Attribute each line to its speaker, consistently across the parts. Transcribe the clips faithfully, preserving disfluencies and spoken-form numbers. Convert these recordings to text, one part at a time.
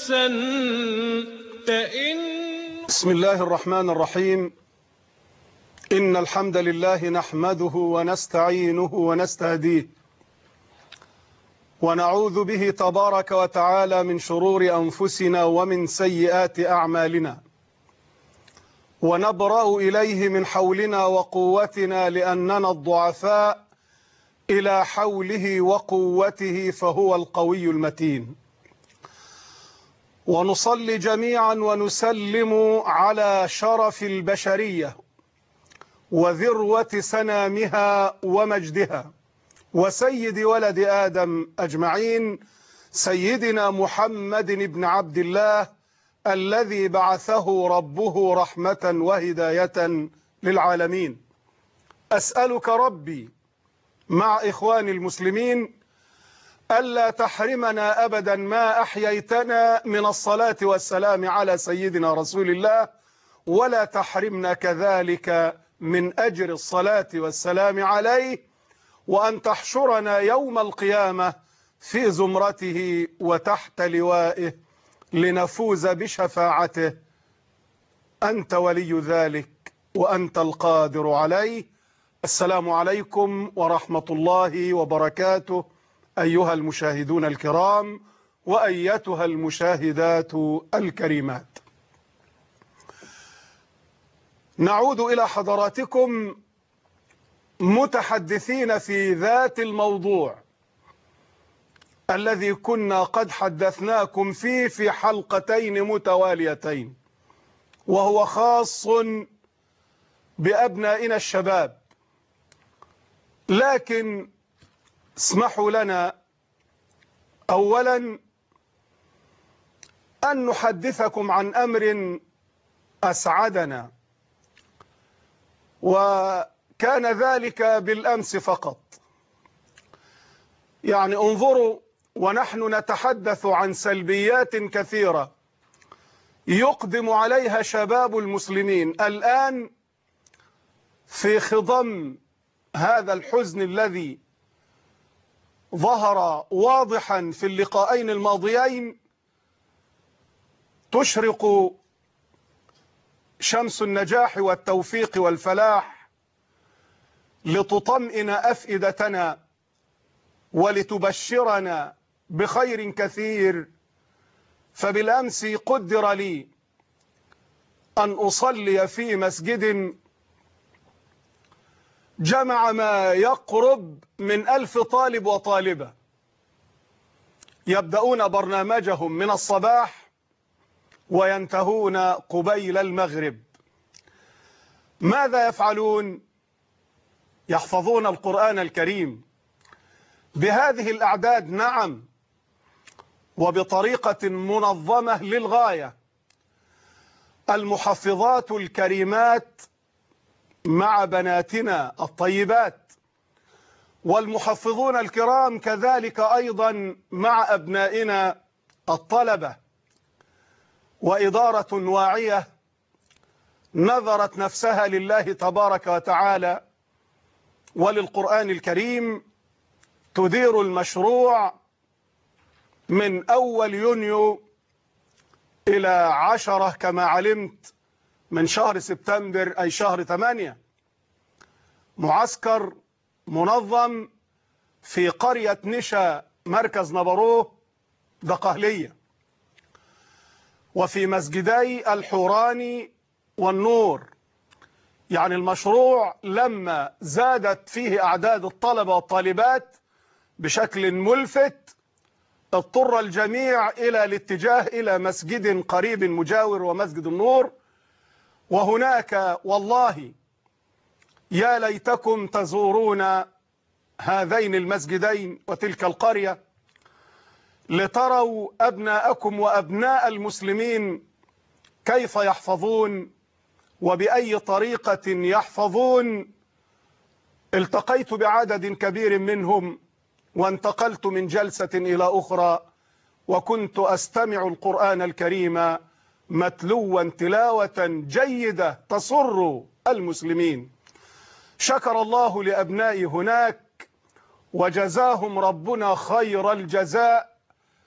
Speaker 1: أحسنت إن
Speaker 2: بسم الله الرحمن الرحيم. إن الحمد لله نحمده ونستعينه ونستهديه ونعوذ به تبارك وتعالى من شرور أنفسنا ومن سيئات أعمالنا، ونبرأ إليه من حولنا وقوتنا لأننا الضعفاء إلى حوله وقوته فهو القوي المتين. ونصلي جميعا ونسلم على شرف البشرية وذروة سنامها ومجدها وسيد ولد آدم أجمعين، سيدنا محمد بن عبد الله الذي بعثه ربه رحمة وهداية للعالمين. أسألك ربي مع إخواني المسلمين ألا تحرمنا أبدا ما أحييتنا من الصلاة والسلام على سيدنا رسول الله، ولا تحرمنا كذلك من أجر الصلاة والسلام عليه، وأن تحشرنا يوم القيامة في زمرته وتحت لوائه لنفوز بشفاعته. أنت ولي ذلك وأنت القادر عليه. السلام عليكم ورحمة الله وبركاته أيها المشاهدون الكرام وأيتها المشاهدات الكريمات. نعود إلى حضراتكم متحدثين في ذات الموضوع الذي كنا قد حدثناكم فيه في حلقتين متواليتين، وهو خاص بأبنائنا الشباب. لكن اسمحوا لنا أولا أن نحدثكم عن أمر أسعدنا، وكان ذلك بالأمس فقط. يعني انظروا، ونحن نتحدث عن سلبيات كثيرة يقدم عليها شباب المسلمين الآن في خضم هذا الحزن الذي ظهر واضحا في اللقاءين الماضيين. تشرق شمس النجاح والتوفيق والفلاح لتطمئن أفئدتنا ولتبشرنا بخير كثير. فبالأمس قدر لي أن أصلي في مسجد جمع ما يقرب من ألف طالب وطالبة، يبدأون برنامجهم من الصباح وينتهون قبيل المغرب. ماذا يفعلون؟ يحفظون القرآن الكريم بهذه الأعداد، نعم، وبطريقة منظمة للغاية. المحفظات الكريمات مع بناتنا الطيبات، والمحفظون الكرام كذلك أيضا مع أبنائنا الطلبة. وإدارة واعية نذرت نفسها لله تبارك وتعالى وللقرآن الكريم تدير المشروع من أول يونيو إلى عشرة كما علمت من شهر سبتمبر، أي شهر ثمانية. معسكر منظم في قرية نشا مركز نبروه دقهلية، وفي مسجدي الحوراني والنور. يعني المشروع لما زادت فيه أعداد الطلبة والطالبات بشكل ملفت اضطر الجميع إلى الاتجاه إلى مسجد قريب مجاور ومسجد النور. وهناك والله يا ليتكم تزورون هذين المسجدين وتلك القرية لتروا أبناءكم وأبناء المسلمين كيف يحفظون وبأي طريقة يحفظون. التقيت بعدد كبير منهم وانتقلت من جلسة إلى أخرى، وكنت أستمع القرآن الكريم متلوا تلاوة جيدة تسر المسلمين. شكر الله لأبنائي هناك وجزاهم ربنا خير الجزاء،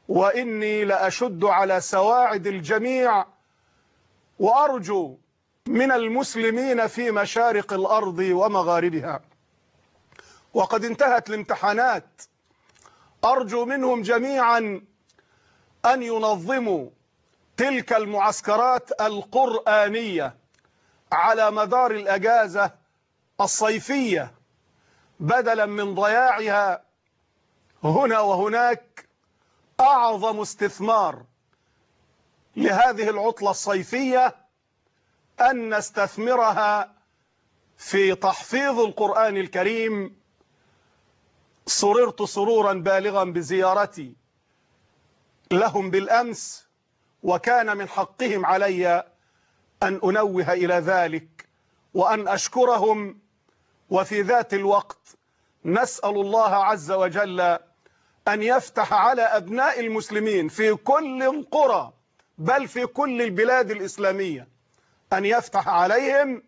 Speaker 2: وإني لأشد على سواعد الجميع، وأرجو من المسلمين في مشارق الأرض ومغاربها، وقد انتهت الامتحانات، أرجو منهم جميعا أن ينظموا تلك المعسكرات القرآنية على مدار الأجازة الصيفية، بدلا من ضياعها هنا وهناك. أعظم استثمار لهذه العطلة الصيفية أن نستثمرها في تحفيظ القرآن الكريم. سررت سرورا بالغا بزيارتي لهم بالأمس، وكان من حقهم علي أن أنوه إلى ذلك وأن أشكرهم. وفي ذات الوقت نسأل الله عز وجل أن يفتح على أبناء المسلمين في كل القرى، بل في كل البلاد الإسلامية، أن يفتح عليهم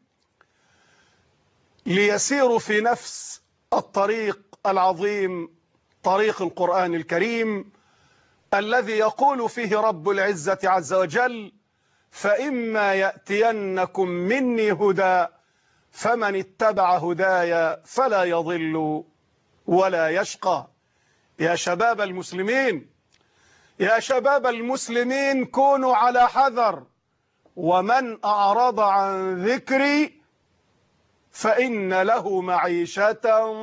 Speaker 2: ليسيروا في نفس الطريق العظيم، طريق القرآن الكريم، الذي يقول فيه رب العزة عز وجل: فإما يأتينكم مني هدى فمن اتبع هدايا فلا يضل ولا يشقى. يا شباب المسلمين، يا شباب المسلمين، كونوا على حذر. ومن أعرض عن ذكري فإن له معيشة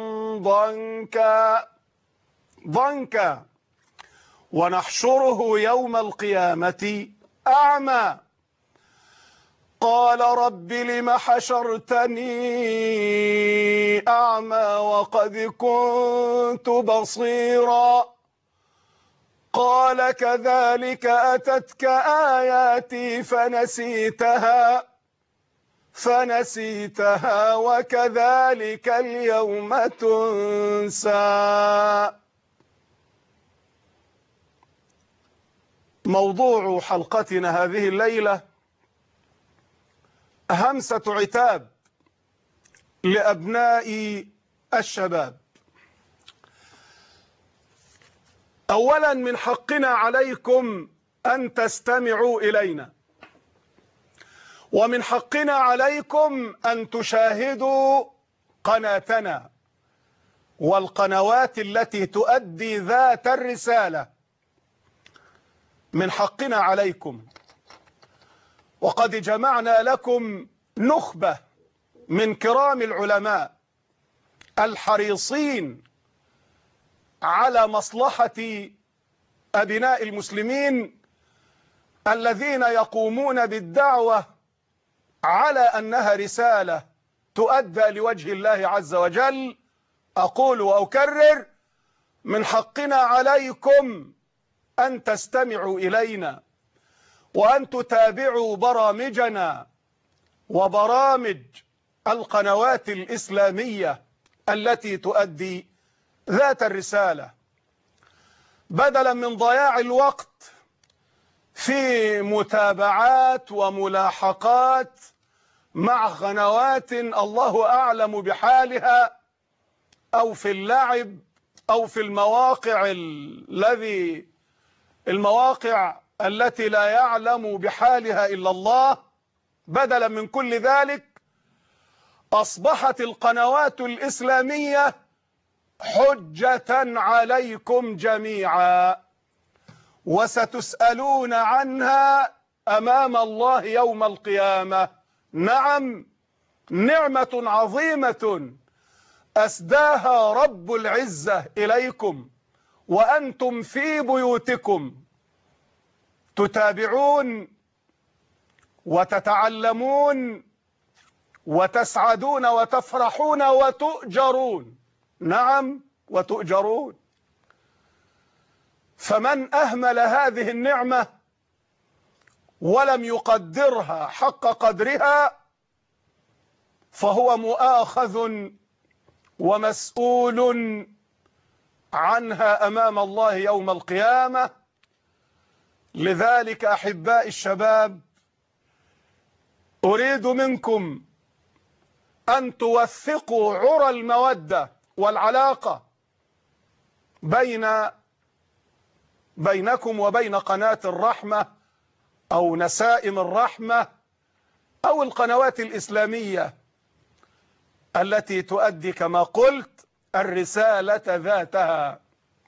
Speaker 2: ضنكا ضنكا ونحشره يوم القيامة أعمى. قال رب لم حشرتني أعمى وقد كنت بصيرا. قال كذلك أتتك آياتي فنسيتها فنسيتها وكذلك اليوم تنسى. موضوع حلقتنا هذه الليلة همسة عتاب لأبناء الشباب. أولا، من حقنا عليكم أن تستمعوا إلينا، ومن حقنا عليكم أن تشاهدوا قناتنا والقنوات التي تؤدي ذات الرسالة. من حقنا عليكم، وقد جمعنا لكم نخبة من كرام العلماء الحريصين على مصلحة أبناء المسلمين، الذين يقومون بالدعوة على أنها رسالة تؤدى لوجه الله عز وجل. أقول وأكرر: من حقنا عليكم أن تستمعوا إلينا، وأن تتابعوا برامجنا وبرامج القنوات الإسلامية التي تؤدي ذات الرسالة، بدلا من ضياع الوقت في متابعات وملاحقات مع قنوات الله أعلم بحالها، أو في اللعب، أو في المواقع الذي المواقع التي لا يعلم بحالها إلا الله. بدلا من كل ذلك، أصبحت القنوات الإسلامية حجة عليكم جميعا، وستسألون عنها أمام الله يوم القيامة. نعم، نعمة عظيمة أسداها رب العزة إليكم وأنتم في بيوتكم، تتابعون وتتعلمون وتسعدون وتفرحون وتؤجرون. نعم، وتؤجرون. فمن أهمل هذه النعمة ولم يقدرها حق قدرها فهو مؤاخذ ومسؤول عنها أمام الله يوم القيامة. لذلك أحباء الشباب، أريد منكم أن توثقوا عرى المودة والعلاقة بين بينكم وبين قناة الرحمة أو نسائم الرحمة أو القنوات الإسلامية التي تؤدي كما قلت الرسالة ذاتها.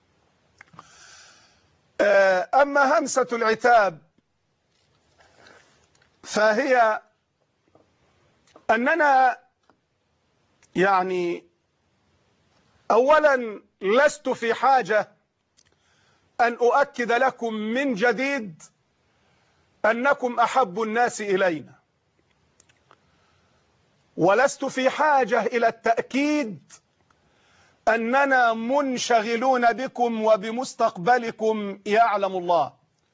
Speaker 2: أما همسة العتاب فهي أننا يعني أولا لست في حاجة أن أؤكد لكم من جديد أنكم أحب الناس إلينا، ولست في حاجة إلى التأكيد أننا منشغلون بكم وبمستقبلكم يعلم الله،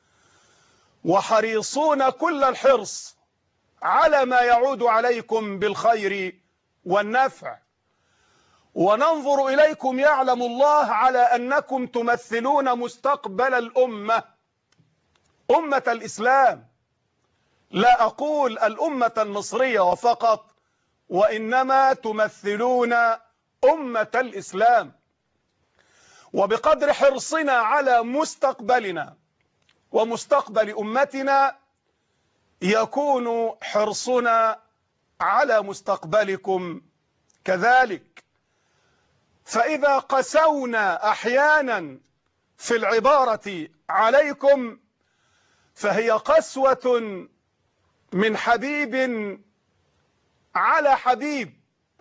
Speaker 2: وحريصون كل الحرص على ما يعود عليكم بالخير والنفع، وننظر إليكم يعلم الله على أنكم تمثلون مستقبل الأمة، أمة الإسلام. لا أقول الأمة المصرية وفقط، وإنما تمثلون أمة الإسلام. وبقدر حرصنا على مستقبلنا ومستقبل أمتنا يكون حرصنا على مستقبلكم كذلك. فإذا قسونا أحيانا في العبارة عليكم فهي قسوة من حبيب على حبيب،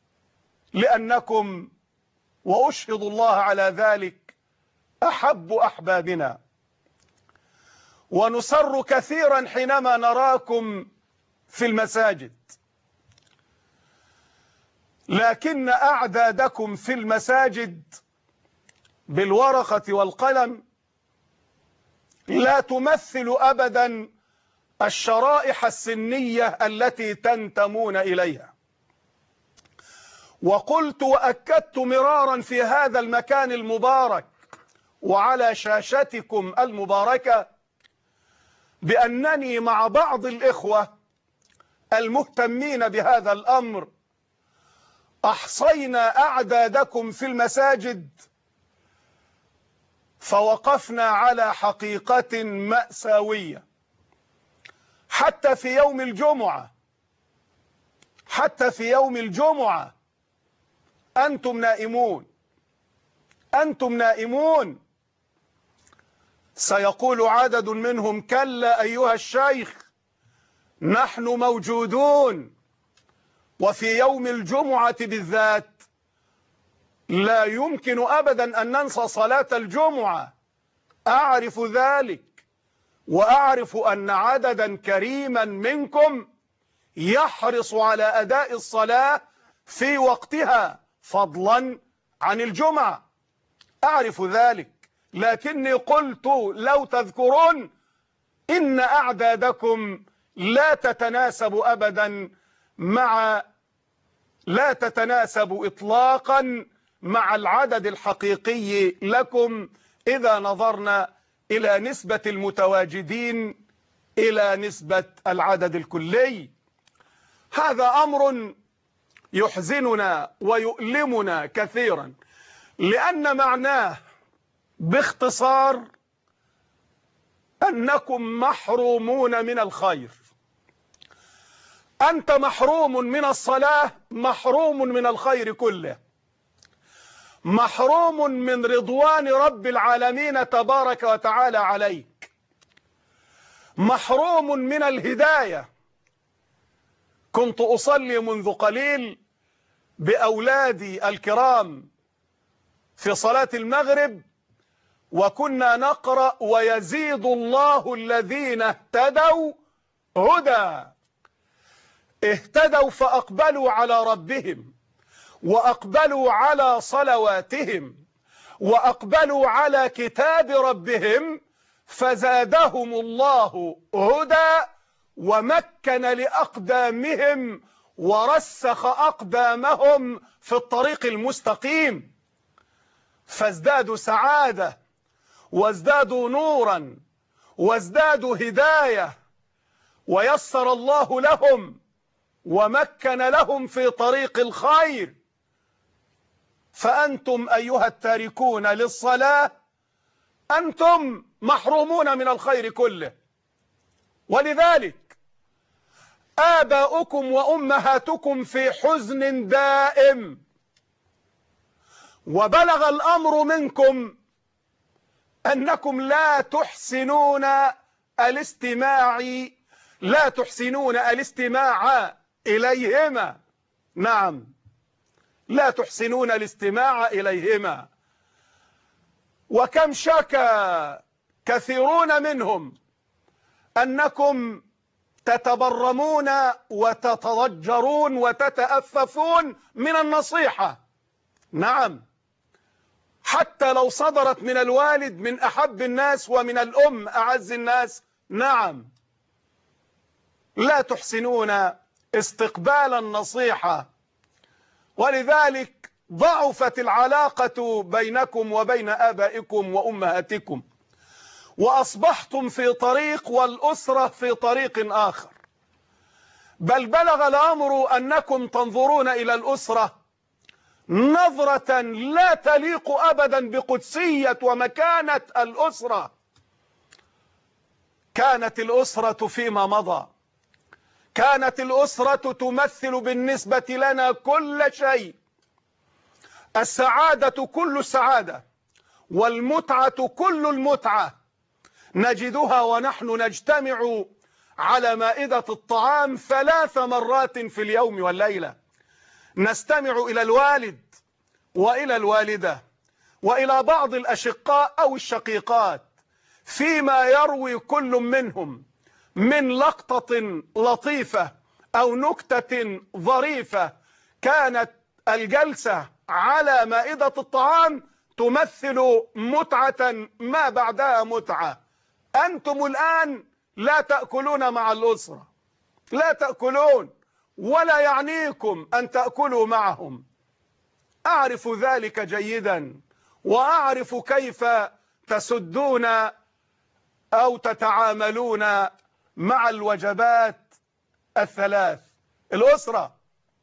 Speaker 2: لأنكم وأشهد الله على ذلك أحب أحبابنا، ونسر كثيرا حينما نراكم في المساجد، لكن أعدادكم في المساجد بالورقة والقلم لا تمثل أبدا الشرائح السنية التي تنتمون إليها. وقلت وأكدت مرارا في هذا المكان المبارك وعلى شاشتكم المباركة بأنني مع بعض الإخوة المهتمين بهذا الأمر أحصينا أعدادكم في المساجد فوقفنا على حقيقة مأساوية. حتى في يوم الجمعة حتى في يوم الجمعة أنتم نائمون أنتم نائمون سيقول عدد منهم: كلا أيها الشيخ، نحن موجودون. وفي يوم الجمعة بالذات لا يمكن أبدا أن ننسى صلاة الجمعة، أعرف ذلك، وأعرف أن عددا كريما منكم يحرص على أداء الصلاة في وقتها فضلا عن الجمعة، أعرف ذلك. لكني قلت لو تذكرون إن أعدادكم لا تتناسب أبدا مع لا تتناسب إطلاقا مع العدد الحقيقي لكم إذا نظرنا إلى نسبة المتواجدين إلى نسبة العدد الكلي. هذا أمر يحزننا ويؤلمنا كثيرا، لأن معناه باختصار أنكم محرومون من الخير. أنت محروم من الصلاة، محروم من الخير كله، محروم من رضوان رب العالمين تبارك وتعالى عليك، محروم من الهداية. كنت أصلي منذ قليل بأولادي الكرام في صلاة المغرب، وكنا نقرأ: ويزيد الله الذين اهتدوا هدى. اهتدوا فأقبلوا على ربهم، وأقبلوا على صلواتهم، وأقبلوا على كتاب ربهم، فزادهم الله هدى ومكن لأقدامهم ورسخ أقدامهم في الطريق المستقيم، فازدادوا سعادة وازدادوا نورا وازدادوا هداية، ويسر الله لهم ومكن لهم في طريق الخير. فأنتم أيها التاركون للصلاة أنتم محرومون من الخير كله. ولذلك آباؤكم وأمهاتكم في حزن دائم، وبلغ الأمر منكم أنكم لا تحسنون الاستماع لا تحسنون الاستماع إليهما. نعم، لا تحسنون الاستماع إليهما. وكم شكى كثيرون منهم أنكم تتبرمون وتتضجرون وتتأففون من النصيحة. نعم، حتى لو صدرت من الوالد من أحب الناس ومن الأم أعز الناس. نعم، لا تحسنون استقبال النصيحة، ولذلك ضعفت العلاقة بينكم وبين آبائكم وأمهاتكم، وأصبحتم في طريق والأسرة في طريق آخر. بل بلغ الأمر أنكم تنظرون إلى الأسرة نظرة لا تليق أبدا بقدسية ومكانة الأسرة. كانت الأسرة فيما مضى، كانت الأسرة تمثل بالنسبة لنا كل شيء. السعادة كل السعادة، والمتعة كل المتعة، نجدها ونحن نجتمع على مائدة الطعام ثلاث مرات في اليوم والليلة. نستمع إلى الوالد وإلى الوالدة وإلى بعض الأشقاء أو الشقيقات فيما يروي كل منهم من لقطة لطيفة أو نكتة ظريفة. كانت الجلسة على مائدة الطعام تمثل متعة ما بعدها متعة. أنتم الآن لا تأكلون مع الأسرة، لا تأكلون، ولا يعنيكم أن تأكلوا معهم. أعرف ذلك جيدا، وأعرف كيف تسدون أو تتعاملون مع الوجبات الثلاث. الأسرة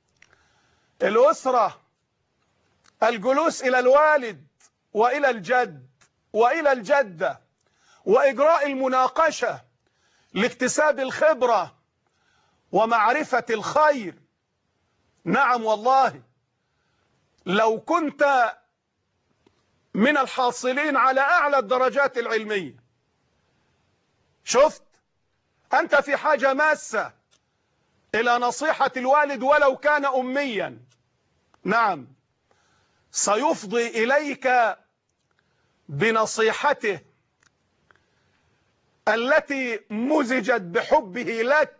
Speaker 2: الأسرة الجلوس إلى الوالد وإلى الجد وإلى الجدة وإجراء المناقشة لاكتساب الخبرة ومعرفة الخير. نعم والله، لو كنت من الحاصلين على أعلى الدرجات العلمية، شفت أنت في حاجة ماسة إلى نصيحة الوالد ولو كان أميا. نعم، سيفضي إليك بنصيحته التي مزجت بحبه لك،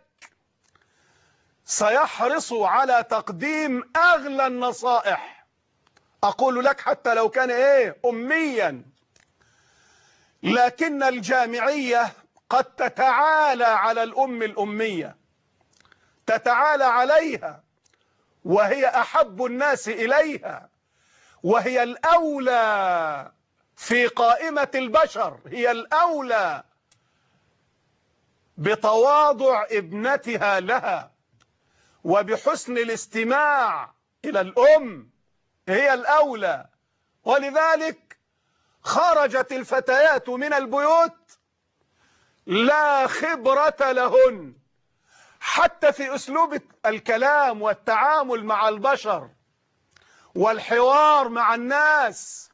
Speaker 2: سيحرص على تقديم أغلى النصائح. أقول لك حتى لو كان إيه أميا، لكن الجامعية قد تتعالى على الأم الأمية، تتعالى عليها، وهي أحب الناس إليها، وهي الأولى في قائمة البشر، هي الأولى بتواضع ابنتها لها وبحسن الاستماع إلى الأم، هي الأولى. ولذلك خرجت الفتيات من البيوت لا خبرة لهن حتى في أسلوب الكلام والتعامل مع البشر والحوار مع الناس.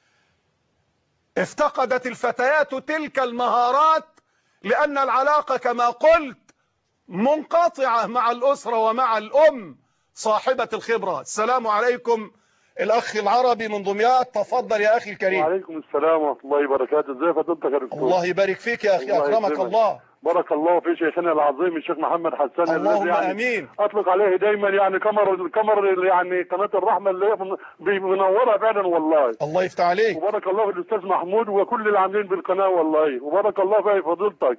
Speaker 2: افتقدت الفتيات تلك المهارات لأن العلاقة كما قلت منقطعة مع الأسرة ومع الأم صاحبة الخبرة. السلام عليكم الأخ العربي من دمياط، تفضل يا أخي الكريم.
Speaker 1: وعليكم السلام ورحمة الله وبركاته. ازي فضيلتك يا دكتور؟
Speaker 2: الله يبارك فيك يا أخي، أكرمك الله.
Speaker 1: بارك الله في شيخنا العظيم الشيخ محمد حسان،
Speaker 2: اللهم
Speaker 1: يعني
Speaker 2: امين.
Speaker 1: اطلق عليه دايما يعني قمر قمر يعني قناه الرحمه اللي هي منوره فعلا والله.
Speaker 2: الله يفتح عليك.
Speaker 1: وبارك الله في الاستاذ محمود وكل العاملين بالقناه والله، وبارك الله في فضيلتك.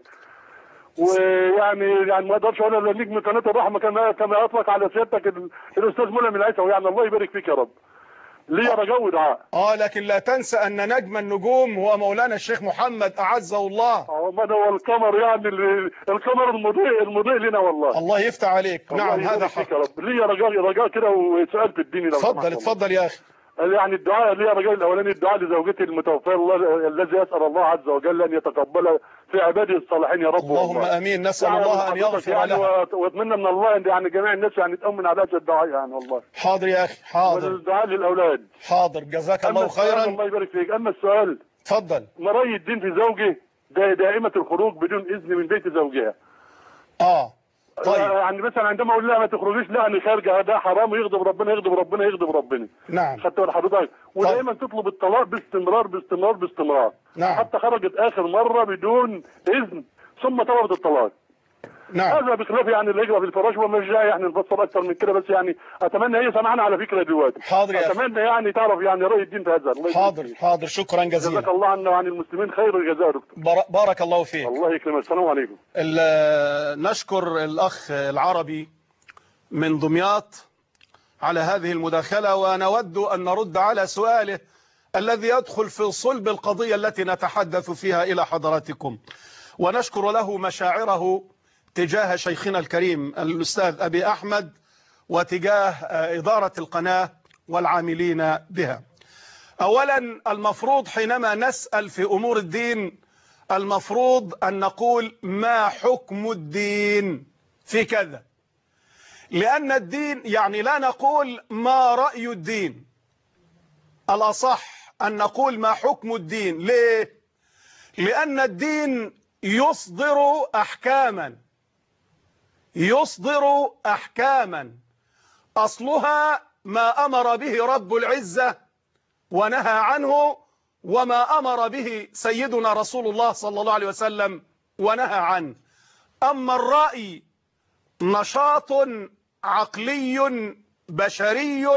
Speaker 1: ويعني يعني ما اقدرش اقول الا نجم قناه الرحمه كما كما اطلق على سيادتك الاستاذ ملهم العيسوي، يعني الله يبارك فيك يا رب. ليه رجاء ودعاء.
Speaker 2: اه لكن لا تنسى ان نجم النجوم هو مولانا الشيخ محمد اعزه الله.
Speaker 1: اه ما هو القمر، يعني القمر المضيء المضيء لنا والله.
Speaker 2: الله يفتح عليك. نعم هذا حق.
Speaker 1: يا رب. ليه رجاء رجاء كده وسؤال في الدين لو
Speaker 2: اتفضل اتفضل يا اخي.
Speaker 1: يعني الدعاء اللي رجاء الاولاني الدعاء لزوجتي المتوفاه، الله الذي يسال الله عز وجل ان يتقبل في عباده الصالحين يا رب.
Speaker 2: اللهم
Speaker 1: والله.
Speaker 2: امين، نسال
Speaker 1: يعني
Speaker 2: الله ان يغفر
Speaker 1: يعني
Speaker 2: لها.
Speaker 1: واتمنى من الله ان يعني جميع الناس يعني تؤمن على هذا الدعاء يعني والله.
Speaker 2: حاضر يا اخي، حاضر.
Speaker 1: والدعاء للاولاد.
Speaker 2: حاضر، جزاك الله خيرا.
Speaker 1: الله يبارك فيك. اما السؤال،
Speaker 2: اتفضل.
Speaker 1: مرأي الدين في زوجه دا دائمه الخروج بدون اذن من بيت زوجها.
Speaker 2: اه طيب.
Speaker 1: يعني مثلا عندما اقول لها ما تخرجيش، لا انا خارجه، ده حرام ويغضب ربنا يغضب ربنا يغضب ربنا.
Speaker 2: نعم.
Speaker 1: خدت بال حضرتك؟ ودايما تطلب الطلاق باستمرار باستمرار باستمرار.
Speaker 2: نعم.
Speaker 1: حتى خرجت اخر مره بدون اذن ثم طلبت الطلاق.
Speaker 2: نعم.
Speaker 1: هذا بخلاف يعني الهجره في الفراش، ومش جاي يعني نفصل اكثر من كده، بس يعني اتمنى هي سامعانا على فكره دلوقتي.
Speaker 2: حاضر يا
Speaker 1: اتمنى يعني تعرف يعني راي الدين في هذا. الله
Speaker 2: حاضر حاضر، شكرا جزيلا.
Speaker 1: جزاك الله عنا وعن المسلمين خير الجزاء دكتور.
Speaker 2: بارك الله فيك.
Speaker 1: الله يكرمك. السلام عليكم.
Speaker 2: نشكر الاخ العربي من دمياط على هذه المداخله، ونود ان نرد على سؤاله الذي يدخل في صلب القضيه التي نتحدث فيها الى حضراتكم، ونشكر له مشاعره تجاه شيخنا الكريم الأستاذ أبي أحمد وتجاه إدارة القناة والعاملين بها. أولا، المفروض حينما نسأل في أمور الدين المفروض أن نقول ما حكم الدين في كذا، لأن الدين يعني لا نقول ما رأي الدين، الأصح أن نقول ما حكم الدين. ليه؟ لأن الدين يصدر أحكاما يصدر أحكاما أصلها ما أمر به رب العزة ونهى عنه، وما أمر به سيدنا رسول الله صلى الله عليه وسلم ونهى عنه. أما الرأي نشاط عقلي بشري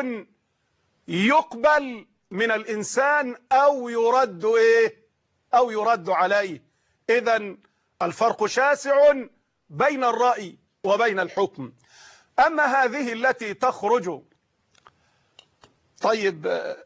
Speaker 2: يقبل من الإنسان أو يرد إيه أو يرد عليه. إذن الفرق شاسع بين الرأي وبين الحكم. أما هذه التي تخرج، طيب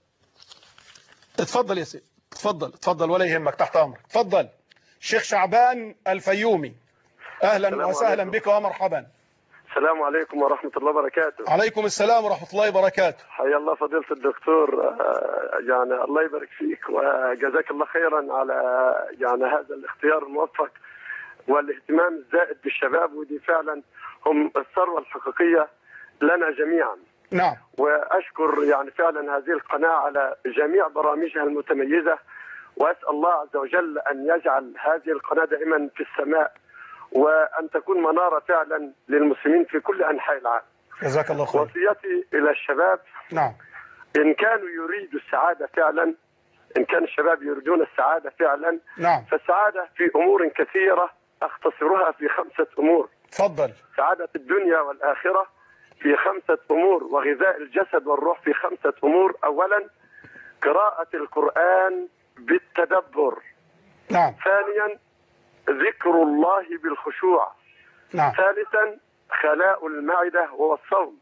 Speaker 2: اتفضل يا سيدي، اتفضل اتفضل ولا يهمك، تحت أمرك. اتفضل شيخ شعبان الفيومي، أهلا وسهلا بك ومرحبا.
Speaker 3: السلام عليكم ورحمة الله وبركاته.
Speaker 2: عليكم السلام ورحمة الله وبركاته.
Speaker 3: حيا الله فضيلة الدكتور، يعني الله يبارك فيك وجزاك الله خيرا على يعني هذا الاختيار الموفق والاهتمام الزائد بالشباب، ودي فعلا هم الثروة الحقيقية لنا جميعا.
Speaker 2: نعم.
Speaker 3: وأشكر يعني فعلا هذه القناة على جميع برامجها المتميزة، وأسأل الله عز وجل أن يجعل هذه القناة دائما في السماء، وأن تكون منارة فعلا للمسلمين في كل أنحاء العالم.
Speaker 2: جزاك الله خير.
Speaker 3: وصيتي إلى الشباب،
Speaker 2: نعم،
Speaker 3: إن كانوا يريدوا السعادة فعلا، إن كان الشباب يريدون السعادة فعلا،
Speaker 2: نعم،
Speaker 3: فالسعادة في أمور كثيرة أختصرها في خمسة أمور.
Speaker 2: تفضل.
Speaker 3: سعادة الدنيا والآخرة في خمسة أمور، وغذاء الجسد والروح في خمسة أمور. أولا قراءة القرآن بالتدبر.
Speaker 2: نعم.
Speaker 3: ثانيا ذكر الله بالخشوع.
Speaker 2: نعم.
Speaker 3: ثالثا خلاء المعدة والصوم.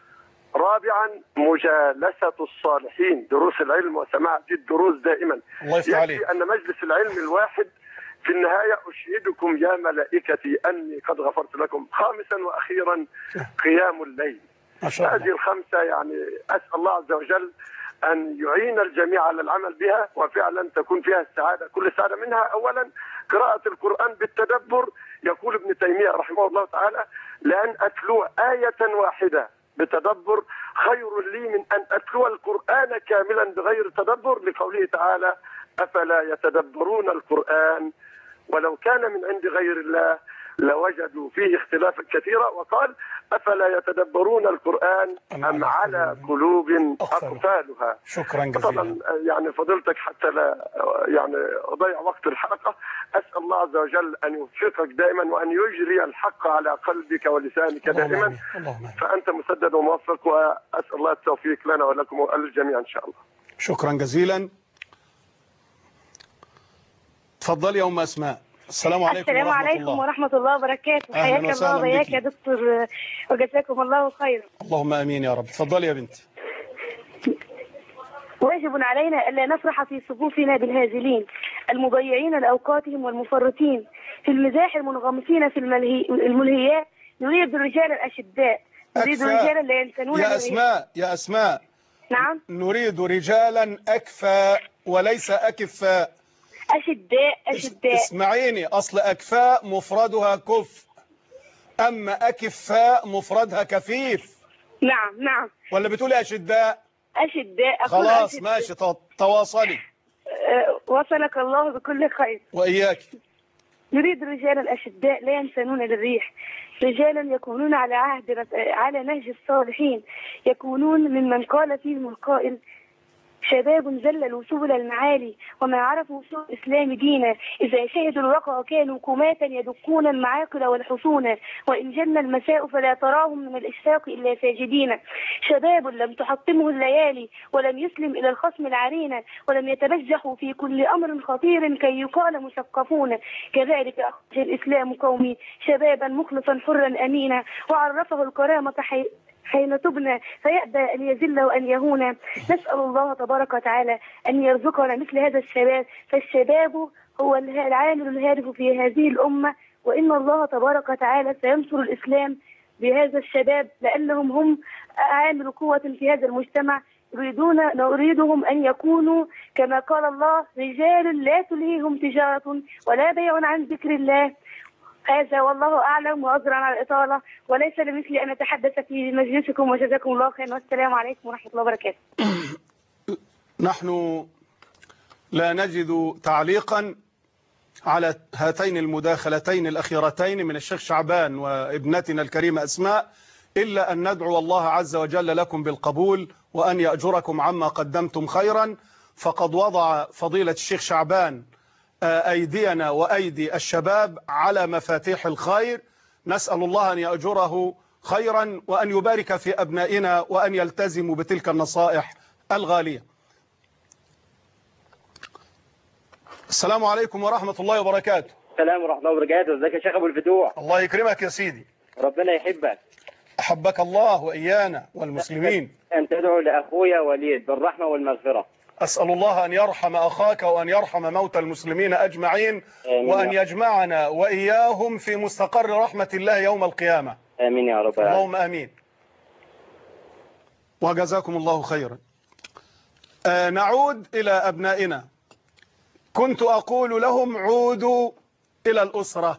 Speaker 3: رابعا مجالسة الصالحين، دروس العلم وسماع الدروس دائما.
Speaker 2: الله يفتح عليك.
Speaker 3: يكفي أن مجلس العلم الواحد في النهاية أشهدكم يا ملائكتي أني قد غفرت لكم. خامسا وأخيرا قيام الليل.
Speaker 2: ما شاء الله.
Speaker 3: هذه الخمسة يعني أسأل الله عز وجل أن يعين الجميع على العمل بها، وفعلا تكون فيها السعادة، كل سعادة. منها أولا قراءة القرآن بالتدبر. يقول ابن تيمية رحمه الله تعالى: لأن أتلو آية واحدة بتدبر خير لي من أن أتلو القرآن كاملا بغير تدبر، لقوله تعالى: أفلا يتدبرون القرآن ولو كان من عند غير الله لوجدوا فيه اختلافا كثيرا. وقال: أفلا يتدبرون القرآن أم على قلوب أقفالها.
Speaker 2: شكرا جزيلا.
Speaker 3: طبعا يعني فضيلتك حتى لا يعني أضيع وقت الحلقة، أسأل الله عز وجل أن يوفقك دائما وأن يجري الحق على قلبك ولسانك دائما، فأنت مسدد وموفق، وأسأل الله التوفيق لنا ولكم وللجميع إن شاء الله.
Speaker 2: شكرا جزيلا. تفضلي يا أم أسماء. السلام عليكم
Speaker 4: السلام
Speaker 2: ورحمة
Speaker 4: عليكم
Speaker 2: الله.
Speaker 4: ورحمة الله وبركاته. حياك الله وبياك يا دكتور، وجزاكم الله خيرا.
Speaker 2: اللهم آمين يا رب. تفضلي يا بنتي.
Speaker 4: واجب علينا ألا نفرح في صفوفنا بالهازلين المضيعين لأوقاتهم والمفرطين في المزاح المنغمسين في الملهي الملهيات. نريد الرجال الأشداء، نريد الرجال لا ينسنون.
Speaker 2: يا أسماء يا أسماء
Speaker 4: نعم.
Speaker 2: نريد رجالا أكفاء وليس أكفاء.
Speaker 4: أشداء أشداء.
Speaker 2: اسمعيني، أصل أكفاء مفردها كف، أما أكفاء مفردها كفيف.
Speaker 4: نعم نعم.
Speaker 2: ولا بتقولي أشداء؟
Speaker 4: أشداء.
Speaker 2: خلاص
Speaker 4: أشداء.
Speaker 2: ماشي، تواصلي.
Speaker 4: أه وصلك الله بكل خير.
Speaker 2: وإياك.
Speaker 4: نريد رجالا أشداء لا ينسانون للريح، رجالا يكونون على عهد على نهج الصالحين، يكونون ممن قال فيهم القائل: شباب زللوا سبل المعالي وما عرفوا سوء الإسلام دينا، إذا شهدوا الوقع كانوا كماة يدقون المعاقل والحصون، وإن جن المساء فلا تراهم من الإشفاق إلا ساجدين. شباب لم تحطمه الليالي ولم يسلم إلى الخصم العرين، ولم يتبجحوا في كل أمر خطير كي يقال مثقفون. كذلك أخرج الإسلام قومي شبابا مخلصا حرا أمينا، وعرفه الكرامة حي حين تبنى فيأبى أن يذل وأن يهون. نسأل الله تبارك وتعالى أن يرزقنا مثل هذا الشباب، فالشباب هو العامل الهادف في هذه الأمة، وإن الله تبارك وتعالى سينصر الإسلام بهذا الشباب، لأنهم هم عامل قوة في هذا المجتمع. يريدون نريدهم أن يكونوا كما قال الله: رجال لا تلهيهم تجارة ولا بيع عن ذكر الله. هذا والله أعلم، وأجرا على الإطالة، وليس لمثلي أن أتحدث في مجلسكم، وجزاكم الله خيرا، والسلام عليكم ورحمة الله وبركاته.
Speaker 2: نحن لا نجد تعليقا على هاتين المداخلتين الأخيرتين من الشيخ شعبان وابنتنا الكريمة أسماء، إلا أن ندعو الله عز وجل لكم بالقبول وأن يأجركم عما قدمتم خيرا. فقد وضع فضيلة الشيخ شعبان أيدينا وأيدي الشباب على مفاتيح الخير، نسأل الله أن يأجره خيرا وأن يبارك في أبنائنا وأن يلتزموا بتلك النصائح الغالية. السلام عليكم ورحمة الله وبركاته.
Speaker 5: السلام ورحمة الله وبركاته. ازيك يا شيخ أبو الفتوح؟
Speaker 2: الله يكرمك يا سيدي.
Speaker 5: ربنا يحبك.
Speaker 2: أحبك الله وإيانا والمسلمين.
Speaker 5: أن تدعو لأخويا وليد بالرحمة والمغفرة.
Speaker 2: أسأل الله أن يرحم أخاك وأن يرحم موتى المسلمين أجمعين، وأن يجمعنا وإياهم في مستقر رحمة الله يوم القيامة.
Speaker 5: آمين يا رب.
Speaker 2: اللهم آمين. وجزاكم الله خيرا. آه نعود إلى أبنائنا. كنت أقول لهم: عودوا إلى الأسرة،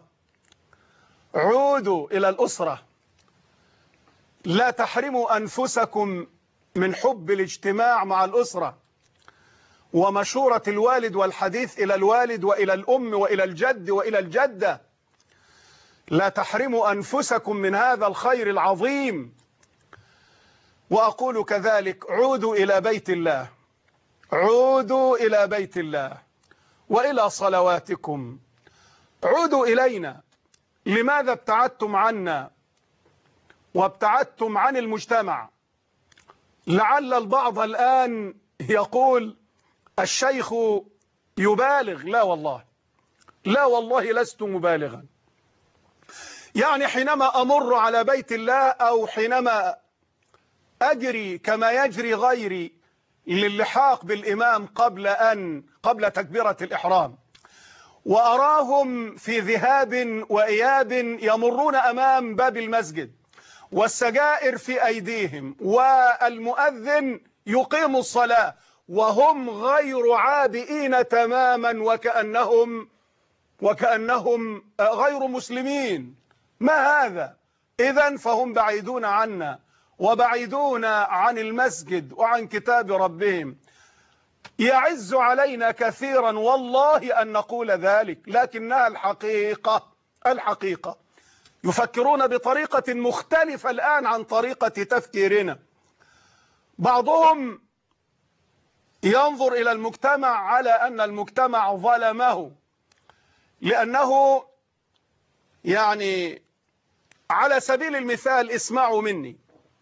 Speaker 2: عودوا إلى الأسرة، لا تحرموا أنفسكم من حب الاجتماع مع الأسرة ومشورة الوالد والحديث إلى الوالد وإلى الأم وإلى الجد وإلى الجدة. لا تحرموا أنفسكم من هذا الخير العظيم. وأقول كذلك: عودوا إلى بيت الله، عودوا إلى بيت الله وإلى صلواتكم، عودوا إلينا. لماذا ابتعدتم عنا وابتعدتم عن المجتمع؟ لعل البعض الآن يقول: الشيخ يبالغ. لا والله، لا والله لست مبالغا. يعني حينما أمر على بيت الله أو حينما أجري كما يجري غيري للحاق بالإمام قبل أن قبل تكبيرة الإحرام، وأراهم في ذهاب وإياب يمرون أمام باب المسجد والسجائر في أيديهم والمؤذن يقيم الصلاة وهم غير عابئين تماما، وكأنهم وكأنهم غير مسلمين. ما هذا؟ إذن فهم بعيدون عنا وبعيدون عن المسجد وعن كتاب ربهم. يعز علينا كثيرا والله أن نقول ذلك، لكنها الحقيقة. الحقيقة يفكرون بطريقة مختلفة الآن عن طريقة تفكيرنا. بعضهم ينظر إلى المجتمع على أن المجتمع ظلمه، لأنه يعني على سبيل المثال، اسمعوا مني،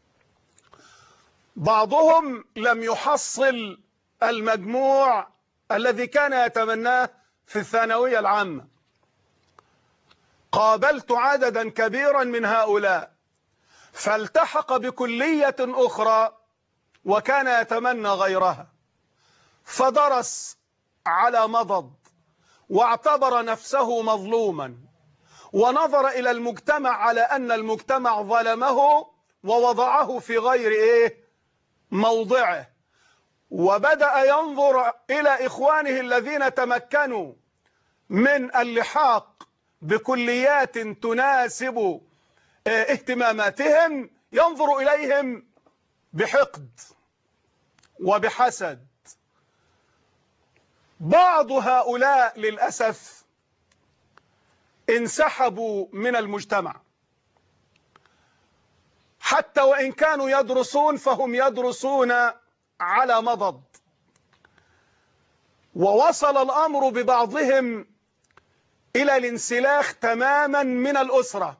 Speaker 2: بعضهم لم يحصل المجموع الذي كان يتمناه في الثانوية العامة. قابلت عددا كبيرا من هؤلاء فالتحق بكلية أخرى وكان يتمنى غيرها، فدرس على مضض واعتبر نفسه مظلوما، ونظر إلى المجتمع على أن المجتمع ظلمه ووضعه في غير إيه موضعه. وبدأ ينظر إلى إخوانه الذين تمكنوا من اللحاق بكليات تناسب اهتماماتهم، ينظر إليهم بحقد وبحسد. بعض هؤلاء للأسف انسحبوا من المجتمع، حتى وإن كانوا يدرسون فهم يدرسون على مضض. ووصل الأمر ببعضهم إلى الانسلاخ تماما من الأسرة،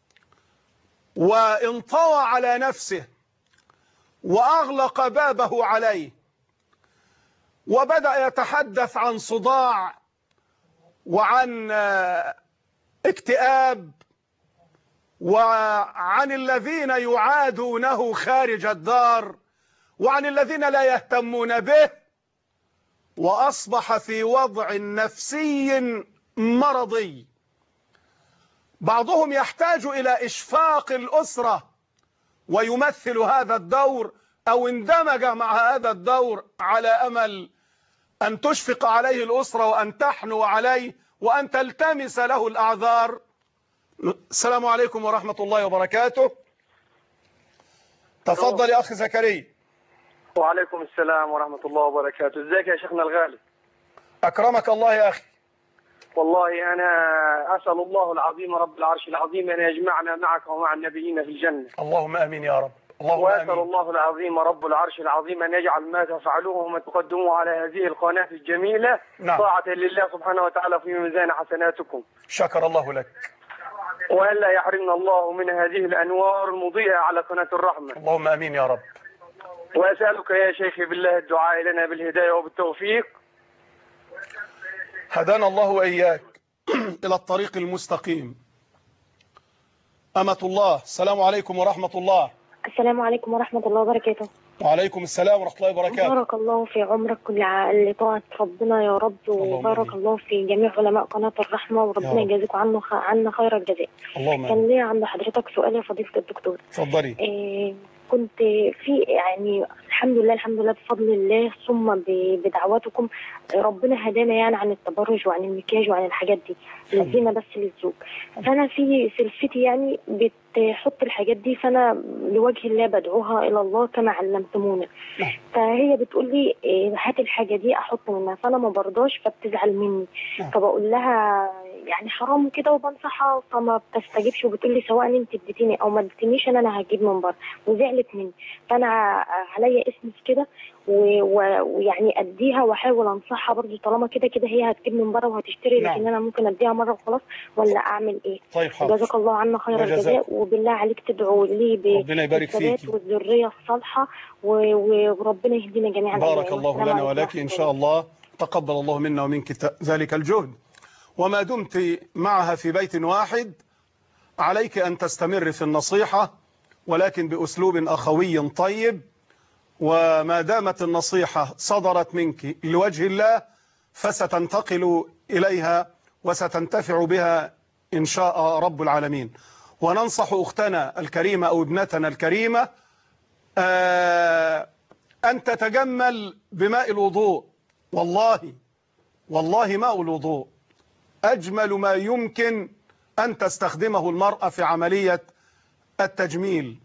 Speaker 2: وانطوى على نفسه وأغلق بابه عليه، وبدأ يتحدث عن صداع وعن اكتئاب وعن الذين يعادونه خارج الدار وعن الذين لا يهتمون به، وأصبح في وضع نفسي مرضي. بعضهم يحتاج إلى إشفاق الأسرة ويمثل هذا الدور أو اندمج مع هذا الدور على أمل أن تشفق عليه الأسرة وأن تحنو عليه وأن تلتمس له الأعذار. السلام عليكم ورحمة الله وبركاته. تفضل يا أخي زكريا.
Speaker 3: وعليكم السلام ورحمة الله وبركاته. ازيك يا شيخنا الغالي؟
Speaker 2: أكرمك الله يا أخي.
Speaker 3: والله أنا أسأل الله العظيم رب العرش العظيم أن يجمعنا معك ومع النبيين في الجنة.
Speaker 2: اللهم آمين يا رب. اللهم
Speaker 3: وأسأل
Speaker 2: آمين.
Speaker 3: الله العظيم رب العرش العظيم أن يجعل ما تفعلوه وما تقدموه على هذه القناة الجميلة
Speaker 2: نعم.
Speaker 3: طاعة لله سبحانه وتعالى في ميزان حسناتكم.
Speaker 2: شكر الله لك.
Speaker 3: وألا يحرمنا الله من هذه الأنوار المضيئة على قناة الرحمة.
Speaker 2: اللهم آمين يا رب.
Speaker 3: وأسألك يا شيخي بالله الدعاء لنا بالهداية وبالتوفيق.
Speaker 2: هدانا الله وإياك إلى الطريق المستقيم. أمة الله، السلام عليكم ورحمة الله.
Speaker 4: السلام عليكم ورحمة الله وبركاته.
Speaker 2: وعليكم السلام ورحمة الله وبركاته.
Speaker 4: بارك الله في عمرك كل لطاعة ربنا يا رب، وبارك الله في جميع علماء قناة الرحمة، وربنا يجازيكم عنه عنا خير الجزاء.
Speaker 2: اللهم
Speaker 4: كان لي عند حضرتك سؤال يا فضيلة الدكتور.
Speaker 2: اتفضلي.
Speaker 4: إيه كنت في يعني الحمد لله الحمد لله بفضل الله ثم بدعواتكم ربنا هدانا يعني عن التبرج وعن المكياج وعن الحاجات دي الزينة بس للزوج. فأنا في سلفتي يعني بتحط الحاجات دي، فأنا لوجه الله بدعوها إلى الله كما علمتمونا. فهي بتقول لي هات الحاجة دي أحط منها، فأنا ما برضاش فبتزعل مني. فبقول لها يعني حرام كده وبنصحها، فما بتستجيبش وبتقول لي سواء انت اديتيني او ما اديتنيش انا انا هجيب من بره، وزعلت مني. فانا عليا اسم كده ويعني اديها واحاول انصحها برضه طالما كده كده هي هتجيب من بره وهتشتري. نعم. لكن انا ممكن اديها مره وخلاص ولا اعمل ايه؟
Speaker 2: طيب حاضر.
Speaker 4: جزاك الله عنا خير الجزاء، وبالله عليك تدعوا لي
Speaker 2: بالثبات
Speaker 4: والذريه الصالحه وربنا يهدينا جميعا.
Speaker 2: بارك الله لنا ولك ان شاء الله. تقبل الله منا ومنك ذلك الجهد. وما دمت معها في بيت واحد عليك أن تستمر في النصيحة، ولكن بأسلوب أخوي طيب. وما دامت النصيحة صدرت منك لوجه الله فستنتقل إليها وستنتفع بها إن شاء رب العالمين. وننصح أختنا الكريمة أو ابنتنا الكريمة أن تتجمل بماء الوضوء. والله والله ماء الوضوء أجمل ما يمكن أن تستخدمه المرأة في عملية التجميل.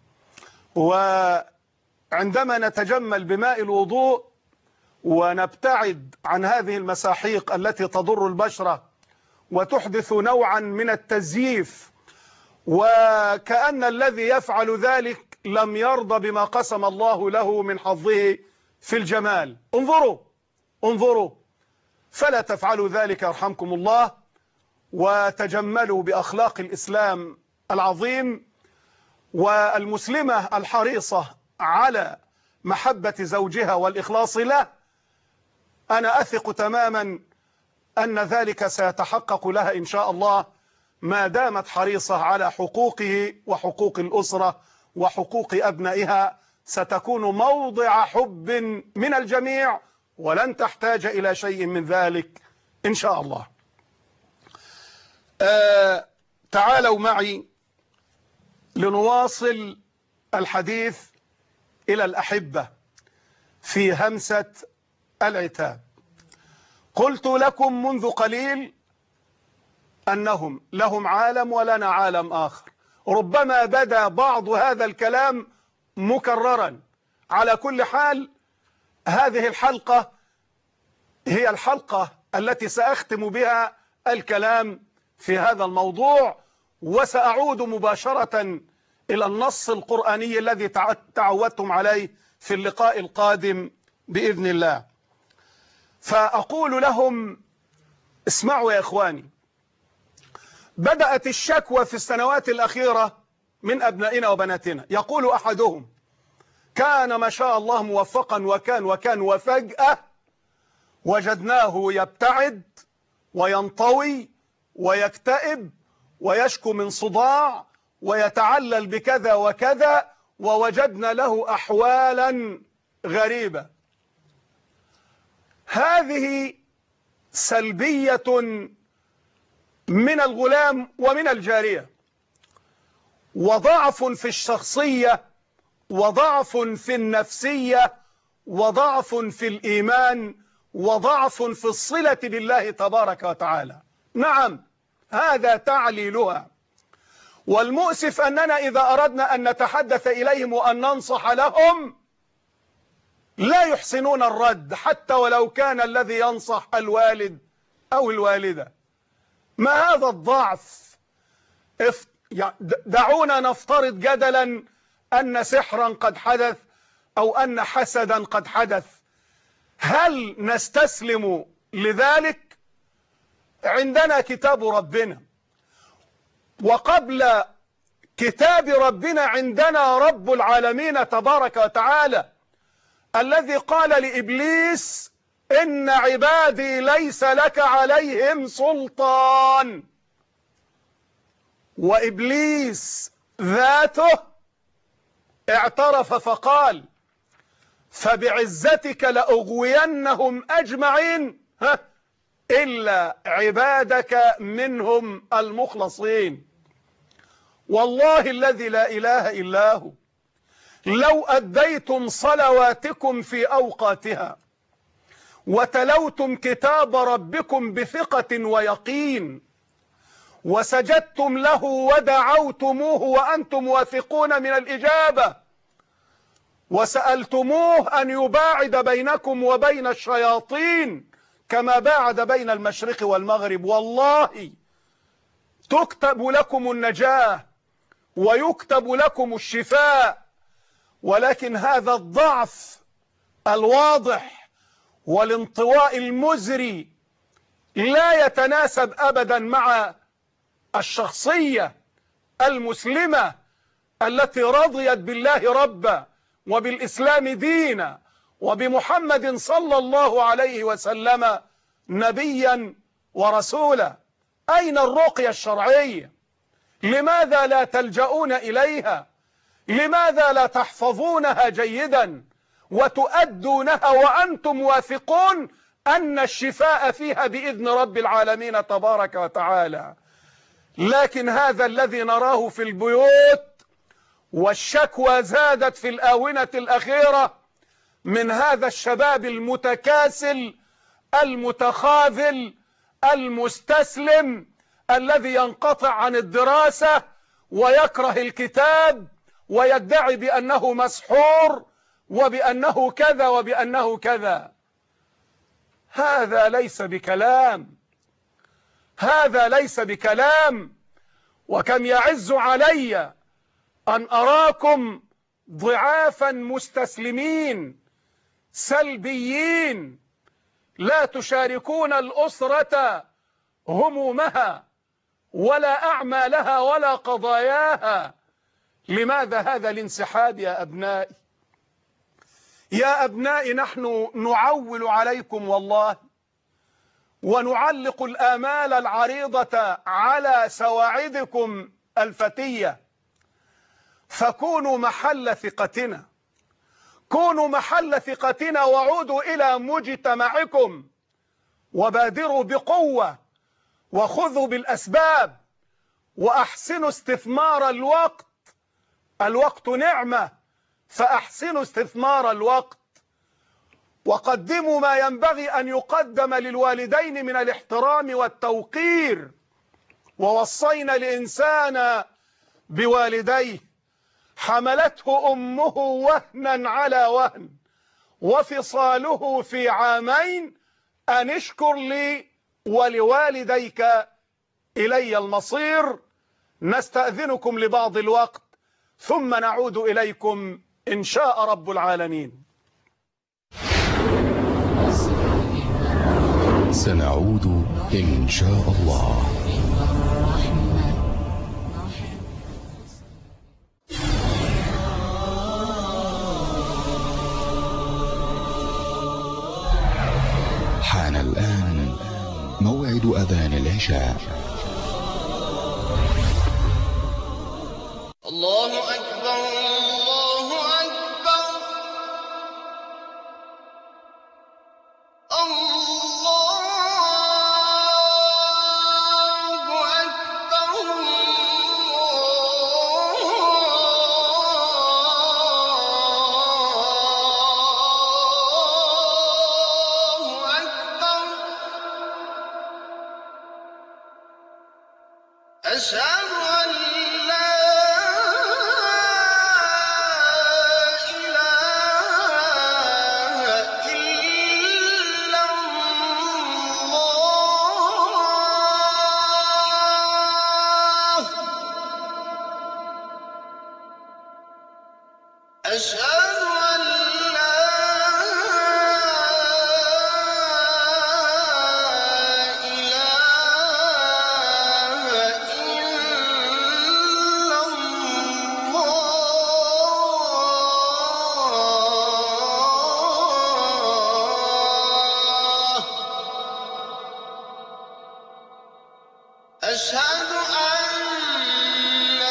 Speaker 2: وعندما نتجمل بماء الوضوء ونبتعد عن هذه المساحيق التي تضر البشرة وتحدث نوعا من التزييف، وكأن الذي يفعل ذلك لم يرضى بما قسم الله له من حظه في الجمال. انظروا انظروا فلا تفعلوا ذلك يرحمكم الله، وتجملوا بأخلاق الإسلام العظيم. والمسلمة الحريصة على محبة زوجها والإخلاص له أنا أثق تماما أن ذلك سيتحقق لها إن شاء الله ما دامت حريصة على حقوقه وحقوق الأسرة وحقوق أبنائها. ستكون موضع حب من الجميع ولن تحتاج إلى شيء من ذلك إن شاء الله. آه تعالوا معي لنواصل الحديث إلى الأحبة في همسة العتاب. قلت لكم منذ قليل أنهم لهم عالم ولنا عالم آخر. ربما بدا بعض هذا الكلام مكررا. على كل حال هذه الحلقة هي الحلقة التي سأختم بها الكلام في هذا الموضوع، وسأعود مباشرة إلى النص القرآني الذي تعودتم عليه في اللقاء القادم بإذن الله. فأقول لهم اسمعوا يا إخواني، بدأت الشكوى في السنوات الأخيرة من أبنائنا وبناتنا. يقول أحدهم كان ما شاء الله موفقا وكان وكان وفجأة وجدناه يبتعد وينطوي ويكتئب ويشكو من صداع ويتعلل بكذا وكذا، ووجدنا له أحوالا غريبة. هذه سلبية من الغلام ومن الجارية، وضعف في الشخصية، وضعف في النفسية، وضعف في الإيمان، وضعف في الصلة بالله تبارك وتعالى. نعم هذا تعليلها. والمؤسف أننا إذا أردنا أن نتحدث إليهم وأن ننصح لهم لا يحسنون الرد، حتى ولو كان الذي ينصح الوالد أو الوالدة. ما هذا الضعف؟ دعونا نفترض جدلا أن سحرا قد حدث أو أن حسدا قد حدث، هل نستسلم لذلك؟ عندنا كتاب ربنا، وقبل كتاب ربنا عندنا رب العالمين تبارك وتعالى الذي قال لإبليس إن عبادي ليس لك عليهم سلطان. وإبليس ذاته اعترف فقال فبعزتك لأغوينهم أجمعين إلا عبادك منهم المخلصين. والله الذي لا إله إلا هو لو أديتم صلواتكم في أوقاتها وتلوتم كتاب ربكم بثقة ويقين وسجدتم له ودعوتموه وأنتم واثقون من الإجابة وسألتموه أن يباعد بينكم وبين الشياطين كما باعد بين المشرق والمغرب، والله تكتب لكم النجاة ويكتب لكم الشفاء. ولكن هذا الضعف الواضح والانطواء المزري لا يتناسب أبدا مع الشخصية المسلمة التي رضيت بالله ربا وبالإسلام دينا وبمحمد صلى الله عليه وسلم نبيا ورسولا. أين الرقية الشرعية؟ لماذا لا تلجؤون إليها؟ لماذا لا تحفظونها جيدا وتؤدونها وأنتم واثقون أن الشفاء فيها بإذن رب العالمين تبارك وتعالى؟ لكن هذا الذي نراه في البيوت، والشكوى زادت في الآونة الأخيرة من هذا الشباب المتكاسل المتخاذل المستسلم الذي ينقطع عن الدراسة ويكره الكتاب ويدعي بأنه مسحور وبأنه كذا وبأنه كذا. هذا ليس بكلام، هذا ليس بكلام. وكم يعز علي أن أراكم ضعافا مستسلمين سلبيين لا تشاركون الأسرة همومها ولا أعمالها ولا قضاياها. لماذا هذا الانسحاب يا أبنائي؟ يا أبنائي نحن نعول عليكم والله، ونعلق الآمال العريضة على سواعدكم الفتية، فكونوا محل ثقتنا، كونوا محل ثقتنا وعودوا إلى مجتمعكم وبادروا بقوة وخذوا بالأسباب وأحسنوا استثمار الوقت. الوقت نعمة، فأحسنوا استثمار الوقت وقدموا ما ينبغي أن يقدم للوالدين من الاحترام والتوقير. ووصينا الإنسان بوالديه، حملته أمه وهنا على وهن وفصاله في عامين أن اشكر لي ولوالديك إلي المصير. نستأذنكم لبعض الوقت ثم نعود إليكم إن شاء رب العالمين.
Speaker 6: سنعود إن شاء الله. حان الآن موعد أذان العشاء.
Speaker 7: الله أكبر الله أكبر الله أكبر الله أكبر. أشهد أن لا أشهد أن لا إله إلا الله. أشهد أن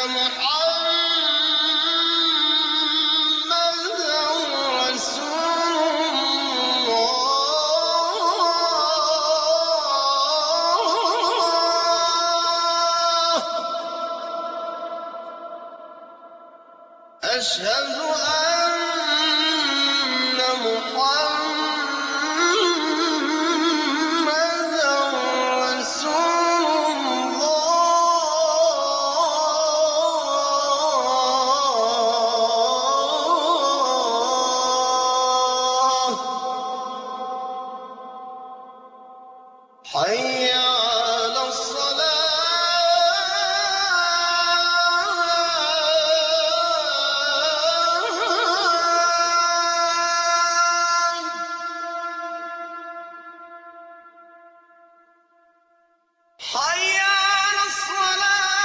Speaker 7: محمدًا رسول الله. أشهد أن محمدًا رسول الله. حي على الصلاة. حي على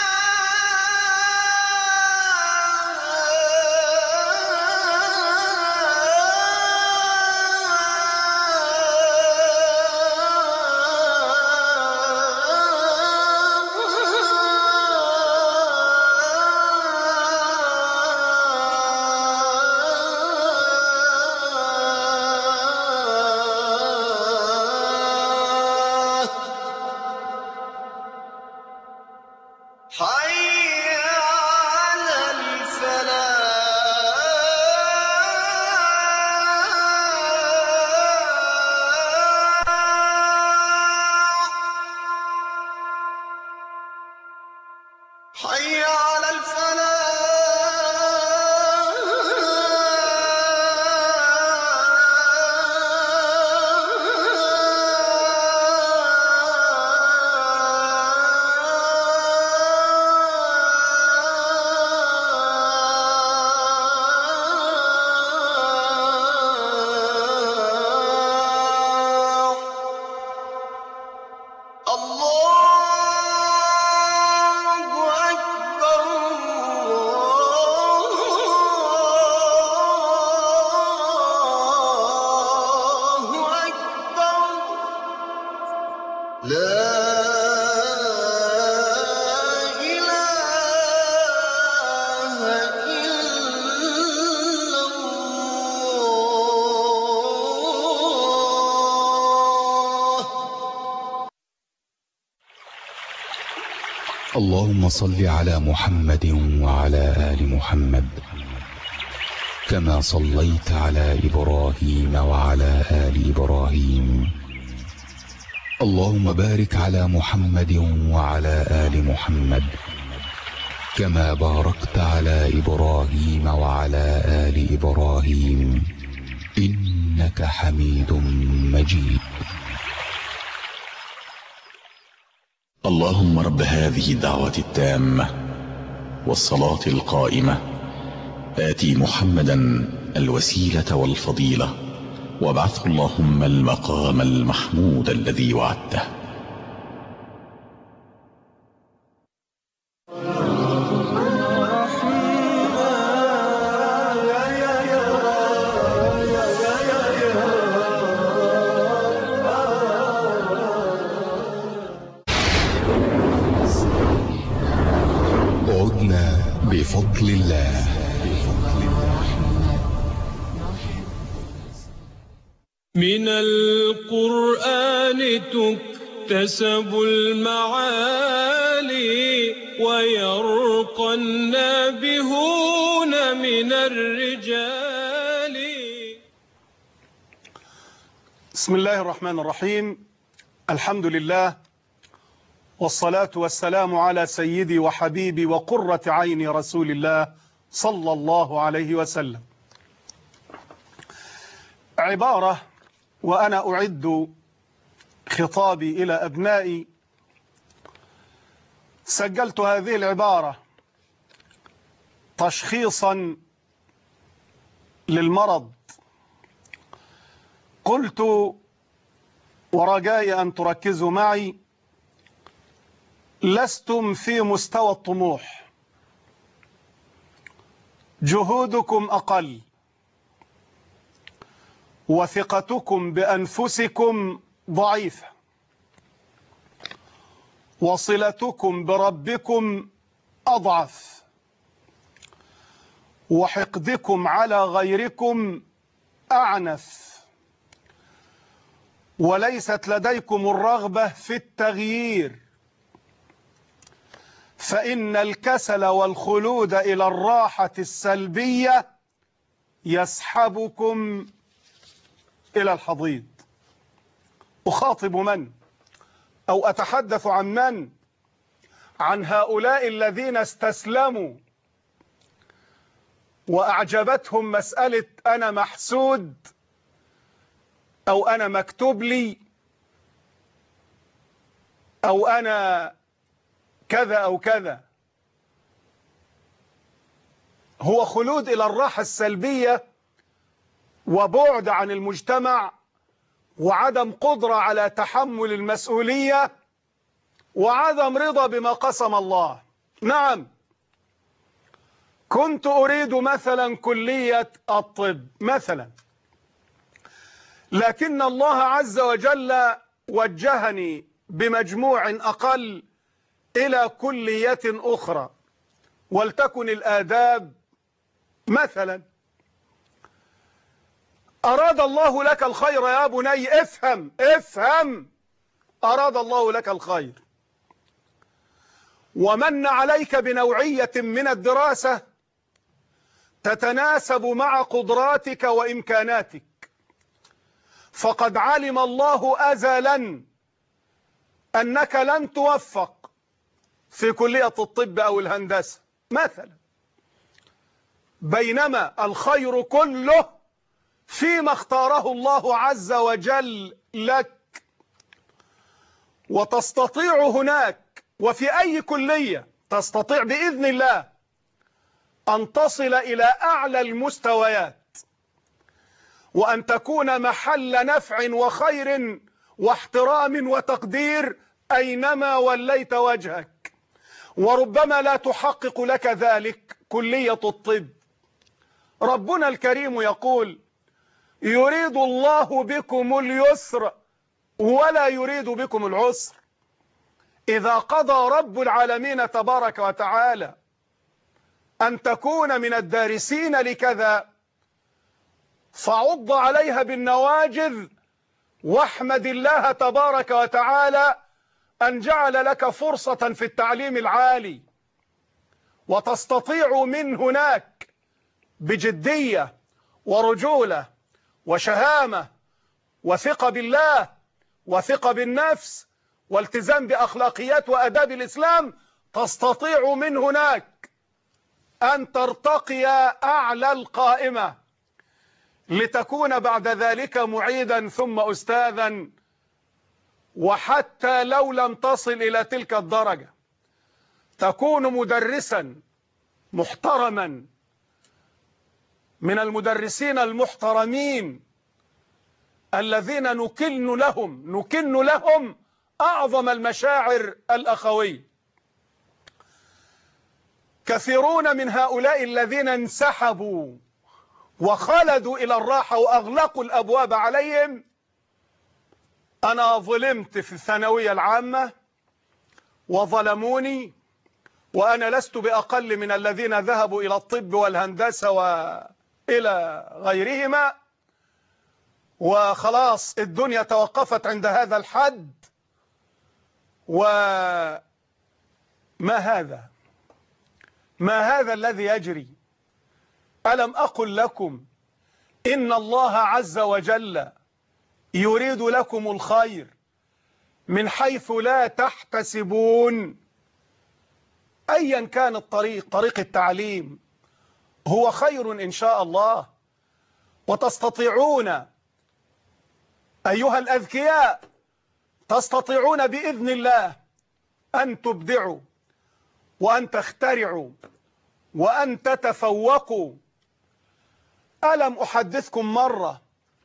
Speaker 7: الصلاة. حي على الفلاح. حي على الفلاح. الله أكبر الله أكبر. لا إله إلا الله.
Speaker 6: اللهم صل على محمد وعلى آل محمد كما صليت على إبراهيم وعلى آل إبراهيم. اللهم بارك على محمد وعلى آل محمد كما باركت على إبراهيم وعلى آل إبراهيم إنك حميد مجيد.
Speaker 8: اللهم رب هذه الدعوة التامة والصلاة القائمة آتي محمدا الوسيلة والفضيلة وابعثه اللهم المقام المحمود الذي وعدته.
Speaker 6: عدنا بفضل الله.
Speaker 9: من القرآن تكتسب المعالي ويرقى النابهون من الرجال.
Speaker 2: بسم الله الرحمن الرحيم. الحمد لله والصلاة والسلام على سيدي وحبيبي وقرة عيني رسول الله صلى الله عليه وسلم. عبارة وأنا أعد خطابي إلى أبنائي، سجلت هذه العبارة تشخيصا للمرض. قلت ورجاي أن تركزوا معي: لستم في مستوى الطموح، جهودكم أقل، وثقتكم بأنفسكم ضعيفة، وصلتكم بربكم أضعف، وحقدكم على غيركم أعنف، وليست لديكم الرغبة في التغيير، فإن الكسل والخلود إلى الراحة السلبية يسحبكم إلى الحضيض. أخاطب من أو أتحدث عن من؟ عن هؤلاء الذين استسلموا وأعجبتهم مسألة أنا محسود أو أنا مكتوب لي أو أنا كذا أو كذا. هو خلود إلى الراحة السلبية وبعد عن المجتمع وعدم قدرة على تحمل المسؤولية وعدم رضا بما قسم الله. نعم، كنت أريد مثلا كلية الطب مثلا، لكن الله عز وجل وجهني بمجموع أقل إلى كلية أخرى، ولتكن الآداب مثلا. أراد الله لك الخير يا بني، افهم افهم، أراد الله لك الخير ومن عليك بنوعية من الدراسة تتناسب مع قدراتك وإمكاناتك، فقد علم الله أزلا أنك لن توفق في كلية الطب أو الهندسة مثلا، بينما الخير كله فيما اختاره الله عز وجل لك. وتستطيع هناك وفي أي كلية تستطيع بإذن الله أن تصل إلى أعلى المستويات وأن تكون محل نفع وخير واحترام وتقدير أينما وليت وجهك. وربما لا تحقق لك ذلك كلية الطب. ربنا الكريم يقول: يريد الله بكم اليسر ولا يريد بكم العسر. إذا قضى رب العالمين تبارك وتعالى أن تكون من الدارسين لكذا فعض عليها بالنواجذ واحمد الله تبارك وتعالى أن جعل لك فرصة في التعليم العالي، وتستطيع من هناك بجدية ورجولة وشهامة وثقة بالله وثقة بالنفس والتزام بأخلاقيات وأداب الإسلام، تستطيع من هناك أن ترتقي أعلى القائمة لتكون بعد ذلك معيدا ثم أستاذا، وحتى لو لم تصل إلى تلك الدرجة تكون مدرسا محترما من المدرسين المحترمين الذين نكن لهم نكن لهم أعظم المشاعر الأخوية. كثيرون من هؤلاء الذين انسحبوا وخلدوا إلى الراحة وأغلقوا الأبواب عليهم، أنا ظلمت في الثانوية العامة وظلموني، وأنا لست بأقل من الذين ذهبوا إلى الطب والهندسة وإلى غيرهما، وخلاص الدنيا توقفت عند هذا الحد. وما هذا ما هذا الذي يجري؟ ألم أقل لكم إن الله عز وجل يريد لكم الخير من حيث لا تحتسبون؟ أيا كان الطريق، طريق التعليم هو خير إن شاء الله، وتستطيعون أيها الأذكياء، تستطيعون بإذن الله أن تبدعوا وأن تخترعوا وأن تتفوقوا. ألم أحدثكم مرة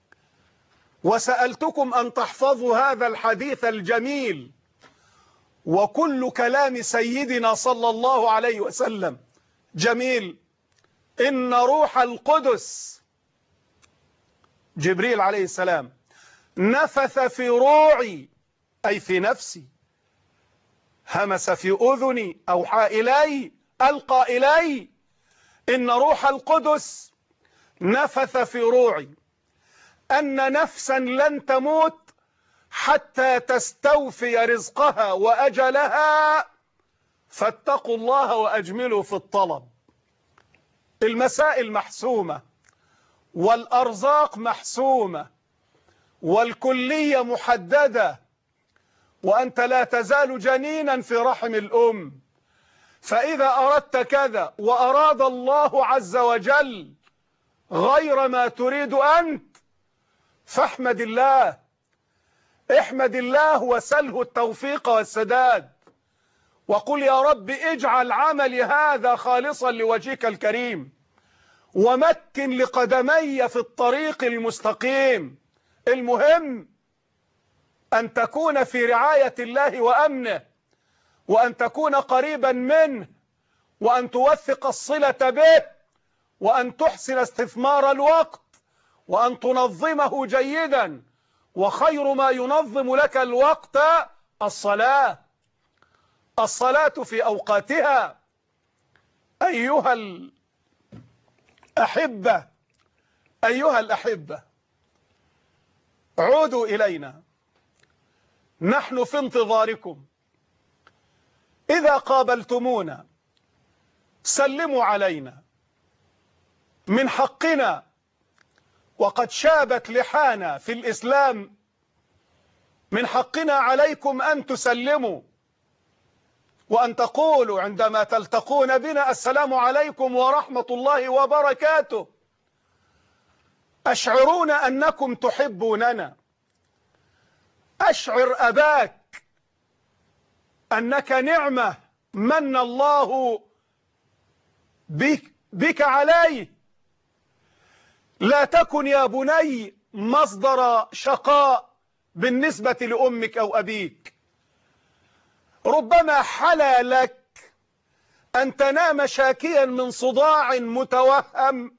Speaker 2: وسألتكم أن تحفظوا هذا الحديث الجميل وكل كلام سيدنا صلى الله عليه وسلم جميل؟ إن روح القدس جبريل عليه السلام نفث في روعي، أي في نفسي، همس في أذني، أوحى إلي، ألقى إلي. إن روح القدس نفث في روعي أن نفسا لن تموت حتى تستوفي رزقها وأجلها، فاتقوا الله وأجملوا في الطلب. المسائل محسومة والأرزاق محسومة والكلية محددة، وأنت لا تزال جنينا في رحم الأم. فإذا أردت كذا وأراد الله عز وجل غير ما تريد أنت فاحمد الله، احمد الله وسله التوفيق والسداد، وقل يا رب اجعل عملي هذا خالصا لوجهك الكريم، ومكن لقدمي في الطريق المستقيم. المهم أن تكون في رعاية الله وأمنه، وأن تكون قريبا منه، وأن توثق الصلة به، وأن تحسن استثمار الوقت، وأن تنظمه جيدا. وخير ما ينظم لك الوقت الصلاة، الصلاة في أوقاتها. أيها الأحبة أيها الأحبة عودوا إلينا، نحن في انتظاركم. إذا قابلتمونا سلموا علينا، من حقنا، وقد شابت لحانا في الإسلام، من حقنا عليكم أن تسلموا وأن تقولوا عندما تلتقون بنا السلام عليكم ورحمة الله وبركاته. أشعرونا أنكم تحبوننا، أشعر أباك أنك نعمة من الله بك, بك عليه. لا تكن يا بني مصدر شقاء بالنسبة لأمك أو أبيك. ربما حلا لك أن تنام شاكيا من صداع متوهم،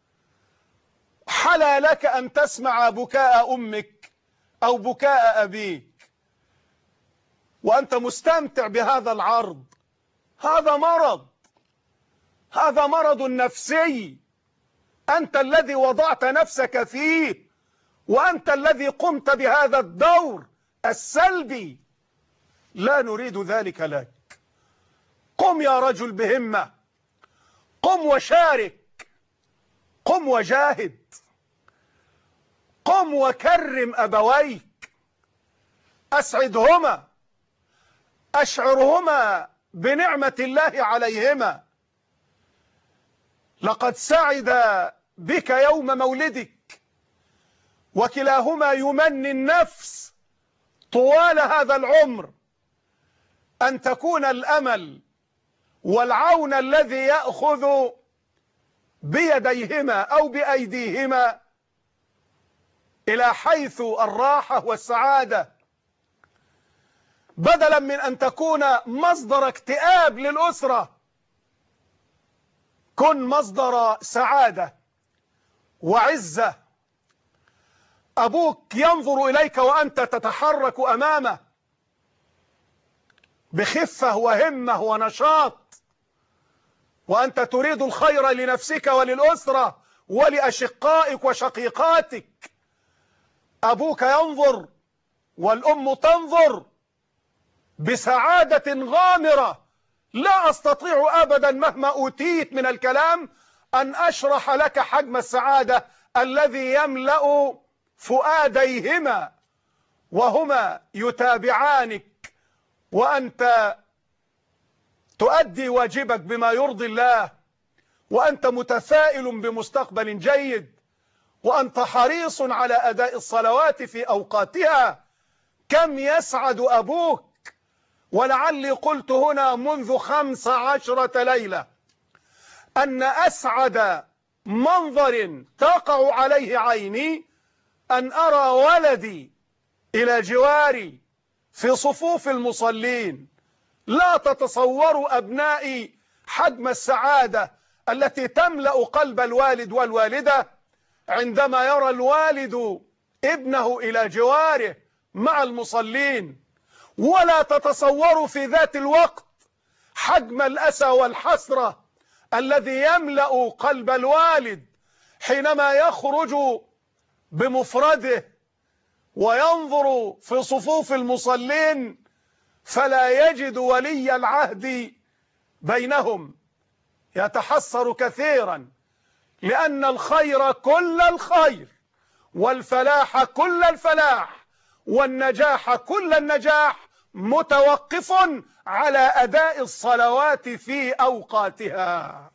Speaker 2: حلا لك أن تسمع بكاء أمك أو بكاء أبيك وأنت مستمتع بهذا العرض. هذا مرض، هذا مرض نفسي، أنت الذي وضعت نفسك فيه، وأنت الذي قمت بهذا الدور السلبي. لا نريد ذلك لك. قم يا رجل بهمة، قم وشارك، قم وجاهد، قم وكرم أبويك، أسعدهما، أشعرهما بنعمة الله عليهما. لقد سعد بك يوم مولدك، وكلاهما يمني النفس طوال هذا العمر أن تكون الأمل والعون الذي يأخذ بيديهما أو بأيديهما إلى حيث الراحة والسعادة، بدلا من أن تكون مصدر اكتئاب للأسرة. كن مصدر سعادة وعزة. أبوك ينظر إليك وأنت تتحرك أمامه بخفة وهمة ونشاط، وأنت تريد الخير لنفسك وللأسرة ولأشقائك وشقيقاتك. أبوك ينظر والأم تنظر بسعادة غامرة لا أستطيع أبدا مهما أوتيت من الكلام أن أشرح لك حجم السعادة الذي يملأ فؤاديهما وهما يتابعانك، وأنت تؤدي واجبك بما يرضي الله، وأنت متفائل بمستقبل جيد، وأنت حريص على أداء الصلوات في أوقاتها. كم يسعد أبوك. ولعلي قلت هنا منذ خمس عشرة ليلة أن أسعد منظر تقع عليه عيني أن أرى ولدي إلى جواري في صفوف المصلين. لا تتصوروا أبنائي حجم السعادة التي تملأ قلب الوالد والوالدة عندما يرى الوالد ابنه إلى جواره مع المصلين. ولا تتصوروا في ذات الوقت حجم الأسى والحسرة الذي يملأ قلب الوالد حينما يخرج بمفرده وينظر في صفوف المصلين فلا يجد ولي العهد بينهم. يتحسر كثيرا لأن الخير كل الخير والفلاح كل الفلاح والنجاح كل النجاح متوقف على أداء الصلوات في أوقاتها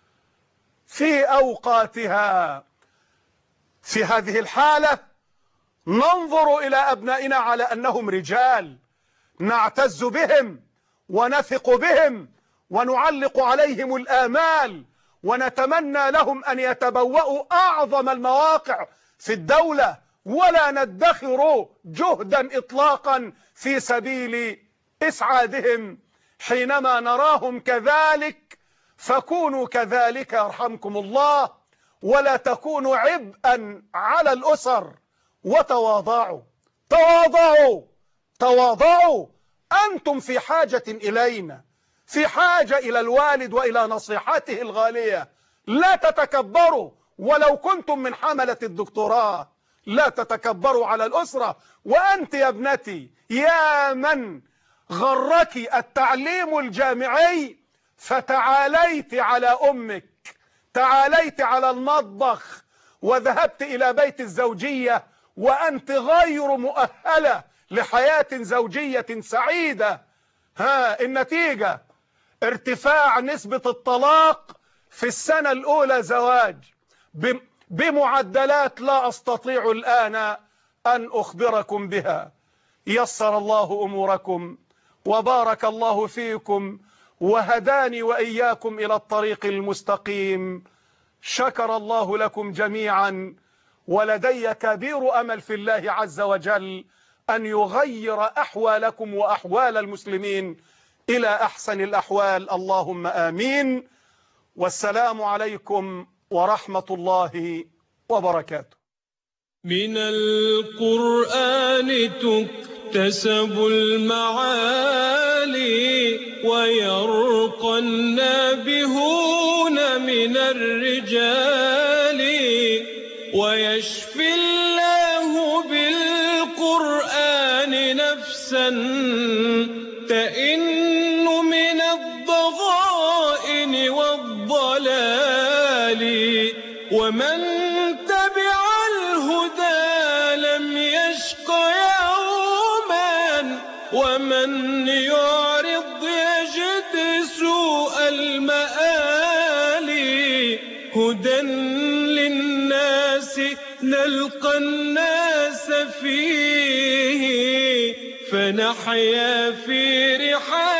Speaker 2: في أوقاتها. في هذه الحالة ننظر إلى أبنائنا على أنهم رجال، نعتز بهم ونثق بهم ونعلق عليهم الآمال، ونتمنى لهم أن يتبوأوا أعظم المواقع في الدولة، ولا ندخر جهدا إطلاقا في سبيل إسعادهم. حينما نراهم كذلك فكونوا كذلك يرحمكم الله، ولا تكونوا عبئا على الأسر، وتواضعوا تواضعوا تواضعوا. أنتم في حاجة إلينا، في حاجة إلى الوالد وإلى نصيحته الغالية. لا تتكبروا، ولو كنتم من حملة الدكتوراه لا تتكبروا على الأسرة. وأنت يا ابنتي يا من غرك التعليم الجامعي فتعاليت على أمك، تعاليت على المطبخ وذهبت إلى بيت الزوجية وأنت غير مؤهلة لحياة زوجية سعيدة. ها النتيجة ارتفاع نسبة الطلاق في السنة الأولى زواج بمعدلات لا أستطيع الآن أن أخبركم بها. يسر الله أموركم وبارك الله فيكم وهداني وإياكم إلى الطريق المستقيم. شكر الله لكم جميعا، ولدي كبير أمل في الله عز وجل أن يغير أحوالكم وأحوال المسلمين إلى أحسن الأحوال. اللهم آمين. والسلام عليكم ورحمة الله وبركاته.
Speaker 9: من القرآن تكتسب المعالي ويرقى النابهون من الرجال، ويشفي الله بالقرآن نفسا تئن من الضغائن والضلال. ومن تبع الهدى لم يشق يوما ومن يعرض يجد سوء المآل هدى للناس نلقى الناس فيه فنحيا في رحال